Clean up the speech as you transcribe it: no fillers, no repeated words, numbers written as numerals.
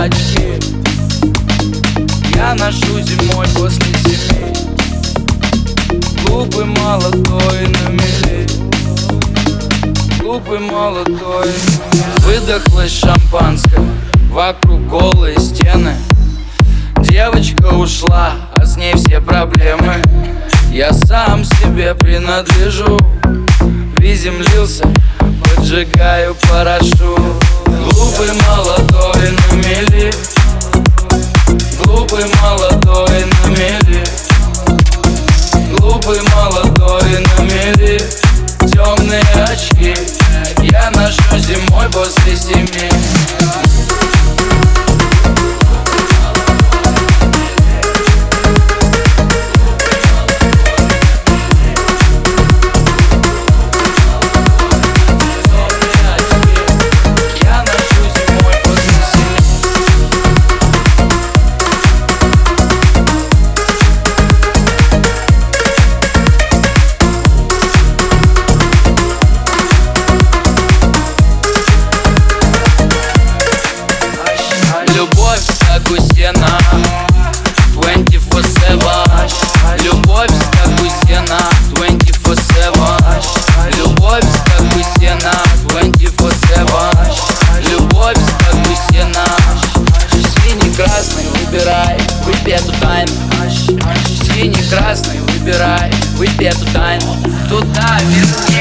очки я ношу зимой после 7. Глупый, молодой, на мели. Глупый, молодой. Выдохлось шампанское, вокруг голые стены. Девочка ушла, а с ней все проблемы. Я сам себе принадлежу. Приземлился, поджигаю парашют. Глупый, молодой, на мели. Глупый, молодой, на мели. Глупый, молодой, на мели. Темные очки я ношу зимой после 7. Любовь Сагусена 24/7. Любовь Сагусена 24/7. Любовь Сагусена 24/7. Любовь Сагусена. Синий-красный выбирай, выпей эту тайну. Синий-красный выбирай, выпей эту тайну. Туда вверх.